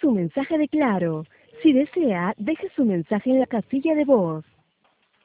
su mensaje de Claro. Si desea, deje su mensaje en la casilla de voz.